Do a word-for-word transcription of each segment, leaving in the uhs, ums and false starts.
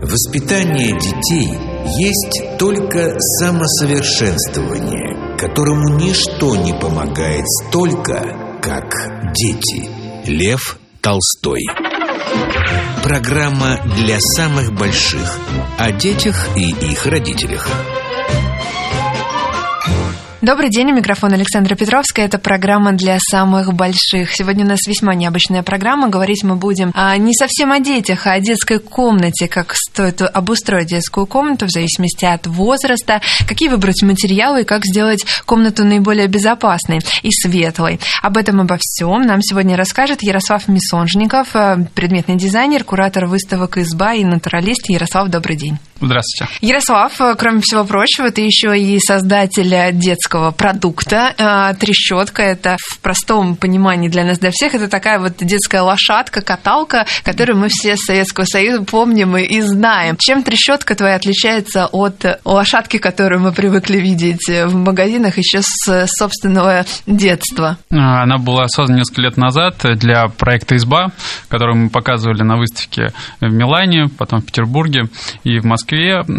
Воспитание детей есть только самосовершенствование, которому ничто не помогает столько, как дети. Лев Толстой. Программа для самых больших о детях и их родителях. Добрый день, у микрофона Александра Петровская. Это программа для самых больших. Сегодня у нас весьма необычная программа. Говорить мы будем а, не совсем о детях, а о детской комнате. Как стоит обустроить детскую комнату в зависимости от возраста, какие выбрать материалы и как сделать комнату наиболее безопасной и светлой. Об этом, обо всем нам сегодня расскажет Ярослав Мисонжников, предметный дизайнер, куратор выставок «Изба» и натуралист. Ярослав, добрый день. Здравствуйте. Ярослав, кроме всего прочего, ты еще и создатель детского продукта. Трещотка — это в простом понимании для нас, для всех, это такая вот детская лошадка, каталка, которую мы все с Советского Союза помним и знаем. Чем трещотка твоя отличается от лошадки, которую мы привыкли видеть в магазинах еще с собственного детства? Она была создана несколько лет назад для проекта «Изба», который мы показывали на выставке в Милане, потом в Петербурге и в Москве.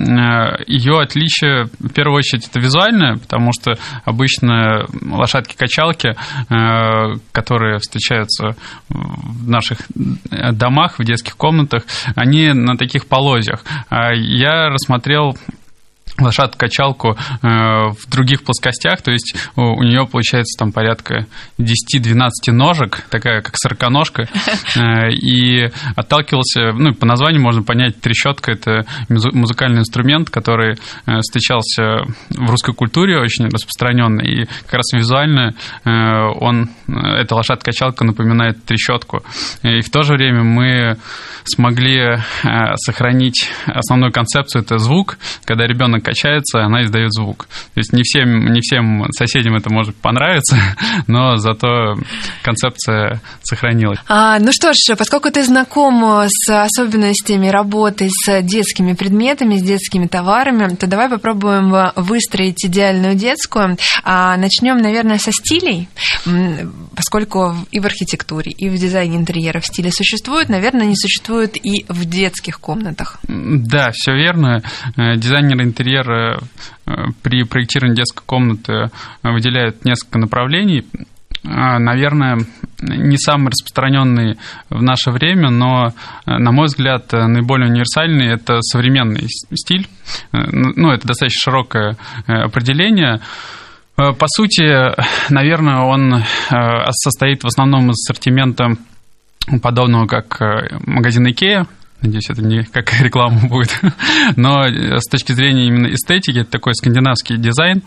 Ее отличие, в первую очередь, это визуальное, потому что обычно лошадки-качалки, которые встречаются в наших домах, в детских комнатах, они на таких полозьях. Я рассмотрел лошадку-качалку э, в других плоскостях, то есть у, у нее получается там порядка десять-двенадцать ножек, такая как сороконожка, э, и отталкивался, ну, по названию можно понять, трещотка — это музыкальный инструмент, который э, встречался в русской культуре, очень распространенный, и как раз визуально э, он, эта лошадка-качалка напоминает трещотку. И в то же время мы смогли э, сохранить основную концепцию — это звук, когда ребенок качается, она издает звук. То есть не всем, не всем соседям это может понравиться, но зато концепция сохранилась. А, ну что ж, поскольку ты знаком с особенностями работы с детскими предметами, с детскими товарами, то давай попробуем выстроить идеальную детскую. А, начнем, наверное, со стилей, поскольку и в архитектуре, и в дизайне интерьеров стили существуют, наверное, не существуют и в детских комнатах. Да, все верно. Дизайнеры интерьера при проектировании детской комнаты выделяют несколько направлений. Наверное, не самый распространенный в наше время, но, на мой взгляд, наиболее универсальный — это современный стиль. Ну, это достаточно широкое определение. По сути, наверное, он состоит в основном из ассортимента подобного, как магазин IKEA. Надеюсь, это не как реклама будет. Но с точки зрения именно эстетики, это такой скандинавский дизайн.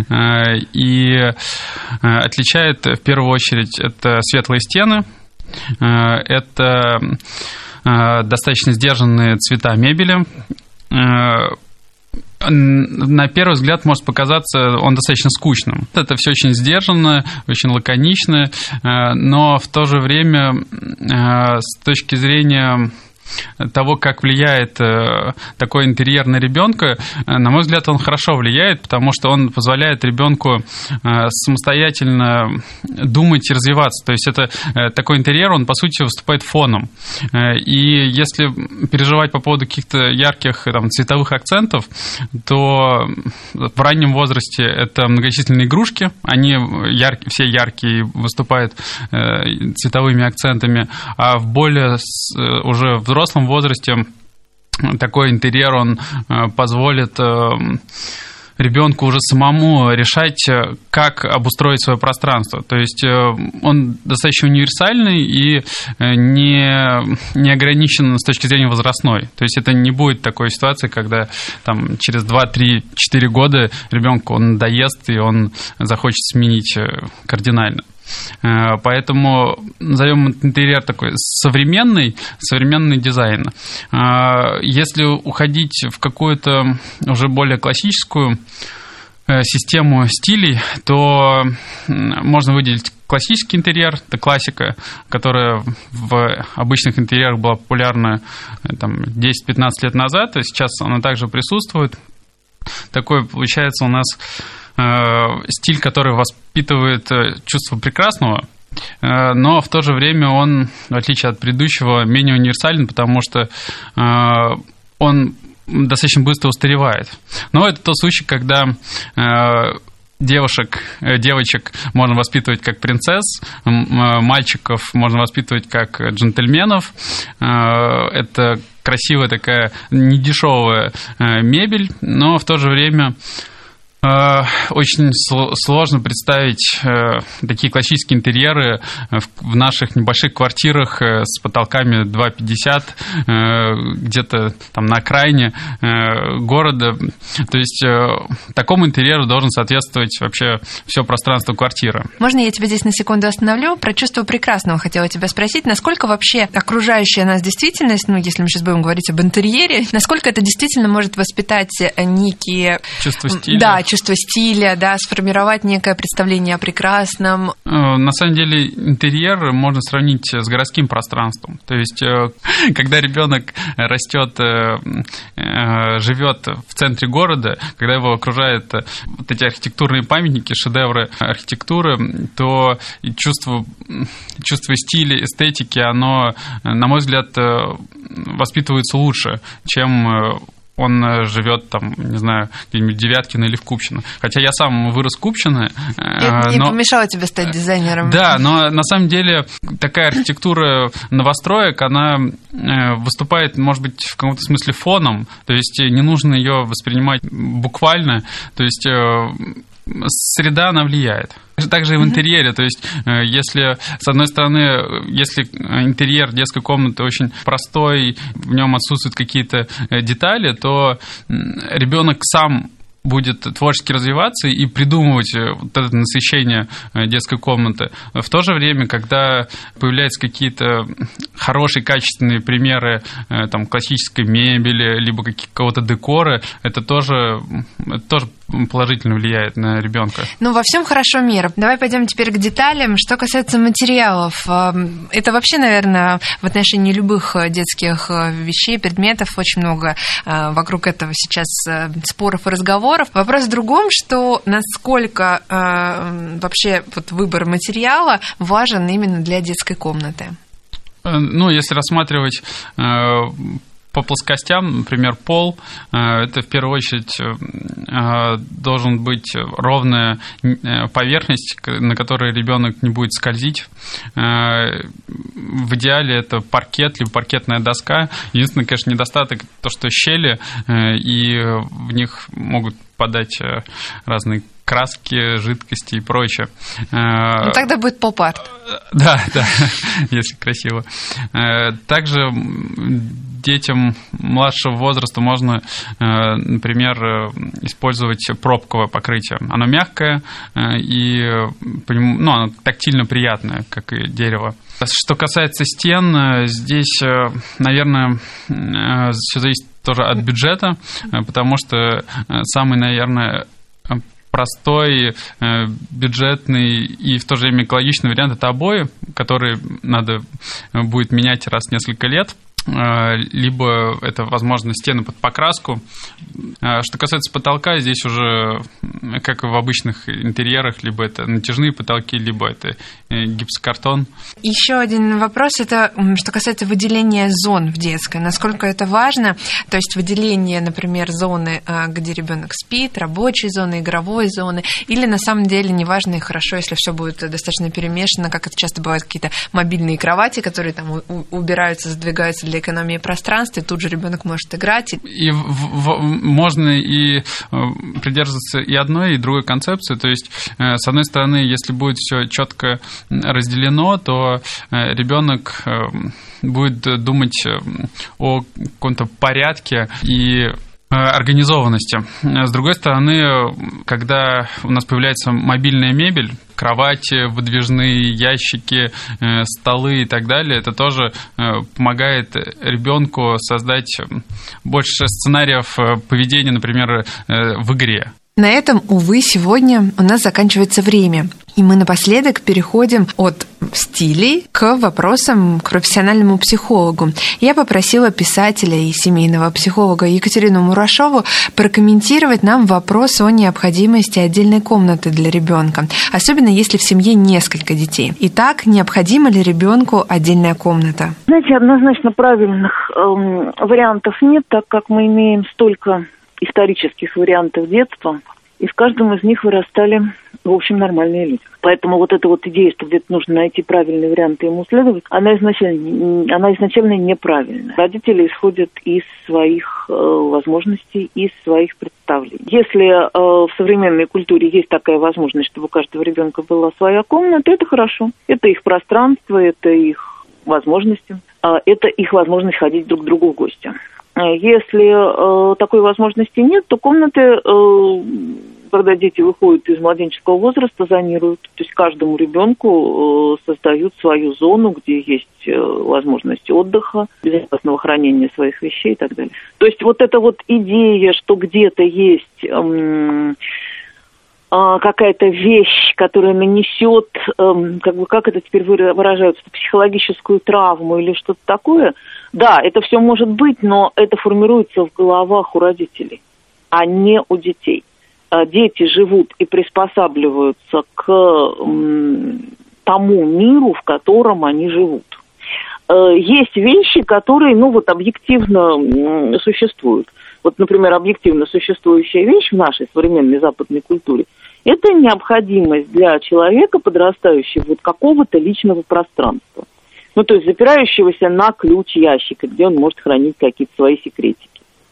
И отличает, в первую очередь, это светлые стены, это достаточно сдержанные цвета мебели. На первый взгляд может показаться он достаточно скучным. Это все очень сдержанно, очень лаконично, но в то же время с точки зрения того, как влияет такой интерьер на ребенка, на мой взгляд, он хорошо влияет, потому что он позволяет ребенку самостоятельно думать и развиваться. То есть это такой интерьер, он, по сути, выступает фоном. И если переживать по поводу каких-то ярких там, цветовых акцентов, то в раннем возрасте это многочисленные игрушки, они яркие, все яркие, выступают цветовыми акцентами, а в более уже взрослом В взрослом возрасте такой интерьер, он позволит ребенку уже самому решать, как обустроить свое пространство. То есть он достаточно универсальный и не, не ограничен с точки зрения возрастной. То есть это не будет такой ситуации, когда там, через два-три-четыре года ребенку он надоест и он захочет сменить кардинально. Поэтому назовем интерьер такой современный, современный дизайн. Если уходить в какую-то уже более классическую систему стилей, то можно выделить классический интерьер, это классика, которая в обычных интерьерах была популярна там, десять-пятнадцать лет назад, и сейчас она также присутствует. Такой получается у нас стиль, который воспитывает чувство прекрасного, но в то же время он, в отличие от предыдущего, менее универсален, потому что он достаточно быстро устаревает. Но это тот случай, когда девушек, девочек можно воспитывать как принцесс, мальчиков можно воспитывать как джентльменов. Это красивая такая недешевая мебель, но в то же время очень сложно представить такие классические интерьеры в наших небольших квартирах с потолками два пятьдесят, где-то там на окраине города. То есть такому интерьеру должен соответствовать вообще все пространство квартиры. Можно я тебя здесь на секунду остановлю? Про чувство прекрасного хотела тебя спросить. Насколько вообще окружающая нас действительность, ну, если мы сейчас будем говорить об интерьере, насколько это действительно может воспитать некие... Чувство стиля? Да, чувство стиля, да, сформировать некое представление о прекрасном. На самом деле интерьер можно сравнить с городским пространством. То есть, когда ребенок растет, живет в центре города, когда его окружают вот эти архитектурные памятники, шедевры архитектуры, то чувство, чувство стиля, эстетики, оно, на мой взгляд, воспитывается лучше, чем он живет там, не знаю, где-нибудь в Девяткино или в Купчино. Хотя я сам вырос в Купчино. Это не но... помешало тебе стать дизайнером. Да, но на самом деле такая архитектура новостроек, она выступает, может быть, в каком-то смысле фоном. То есть не нужно ее воспринимать буквально. То есть среда, она влияет. Также и в интерьере, то есть если, с одной стороны, если интерьер детской комнаты очень простой, в нем отсутствуют какие-то детали, то ребенок сам будет творчески развиваться и придумывать вот это насыщение детской комнаты. В то же время, когда появляются какие-то хорошие, качественные примеры там, классической мебели, либо какого-то декора, это тоже, это тоже положительно влияет на ребенка. Ну, во всем хорошо мир. Давай пойдем теперь к деталям. Что касается материалов, это вообще, наверное, в отношении любых детских вещей, предметов очень много вокруг этого сейчас споров и разговоров. Вопрос в другом, что насколько э, вообще вот выбор материала важен именно для детской комнаты. Ну, если рассматривать э, по плоскостям, например, пол, э, это в первую очередь э, должен быть ровная поверхность, на которой ребенок не будет скользить. Э, в идеале это паркет, либо паркетная доска. Единственный, конечно, недостаток то, что щели, э, и в них могут подать разные краски, жидкости и прочее. Ну, тогда будет поп-арт. Да, да, если красиво. Также детям младшего возраста можно, например, использовать пробковое покрытие. Оно мягкое и ну, оно тактильно приятное, как и дерево. Что касается стен, здесь, наверное, все зависит тоже от бюджета, потому что самый, наверное, простой, бюджетный и в то же время экологичный вариант – это обои, которые надо будет менять раз в несколько лет. Либо это, возможно, стены под покраску. Что касается потолка, здесь уже, как и в обычных интерьерах, либо это натяжные потолки, либо это гипсокартон. Еще один вопрос, это что касается выделения зон в детской. Насколько это важно? То есть выделение, например, зоны, где ребенок спит, рабочей зоны, игровой зоны, или на самом деле неважно и хорошо, если все будет достаточно перемешано, как это часто бывает, какие-то мобильные кровати, которые там убираются, сдвигаются для экономии пространства, и тут же ребенок может играть. И в, в, можно и придерживаться и одной, и другой концепции. То есть, с одной стороны, если будет все четко разделено, то ребенок будет думать о каком-то порядке и организованности. С другой стороны, когда у нас появляется мобильная мебель, кровати, выдвижные ящики, столы и так далее, это тоже помогает ребенку создать больше сценариев поведения, например, в игре. На этом, увы, сегодня у нас заканчивается время. И мы напоследок переходим от стилей к вопросам к профессиональному психологу. Я попросила писателя и семейного психолога Екатерину Мурашову прокомментировать нам вопрос о необходимости отдельной комнаты для ребенка, особенно если в семье несколько детей. Итак, необходима ли ребенку отдельная комната? Знаете, однозначно правильных эм, вариантов нет, так как мы имеем столько исторических вариантов детства, и в каждом из них вырастали, в общем, нормальные люди. Поэтому вот эта вот идея, что где-то нужно найти правильный вариант и ему следовать, она изначально, она изначально неправильна. Родители исходят из своих э, возможностей, из своих представлений. Если э, в современной культуре есть такая возможность, чтобы у каждого ребенка была своя комната, это хорошо. Это их пространство, это их возможности, э, это их возможность ходить друг к другу в гости. Если э, такой возможности нет, то комнаты, э, когда дети выходят из младенческого возраста, зонируют. То есть каждому ребенку э, создают свою зону, где есть э, возможность отдыха, безопасного хранения своих вещей и так далее. То есть вот эта вот идея, что где-то есть э, э, какая-то вещь, которая нанесет, э, как бы, как это теперь выражаются, психологическую травму или что-то такое. Да, это все может быть, но это формируется в головах у родителей, а не у детей. Дети живут и приспосабливаются к тому миру, в котором они живут. Есть вещи, которые, ну вот, объективно существуют. Вот, например, объективно существующая вещь в нашей современной западной культуре – это необходимость для человека, подрастающего, вот какого-то личного пространства. Ну, то есть запирающегося на ключ ящика, где он может хранить какие-то свои секретики.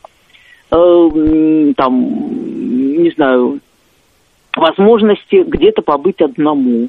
Э, там, не знаю, возможности где-то побыть одному.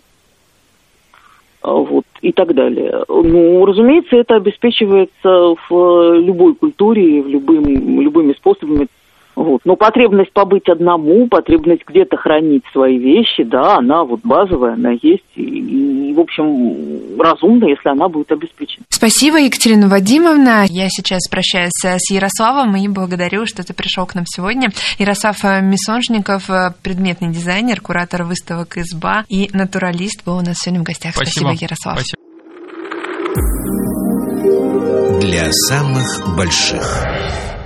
Вот, и так далее. Ну, разумеется, это обеспечивается в любой культуре, в любым, любыми способами. Вот. Но потребность побыть одному, потребность где-то хранить свои вещи, да, она вот базовая, она есть, и, и в общем, разумно, если она будет обеспечена. Спасибо, Екатерина Вадимовна. Я сейчас прощаюсь с Ярославом и благодарю, что ты пришел к нам сегодня. Ярослав Мисонжников, предметный дизайнер, куратор выставок «Изба» и натуралист, был у нас сегодня в гостях. Спасибо, Спасибо, Ярослав. Спасибо. Для самых больших.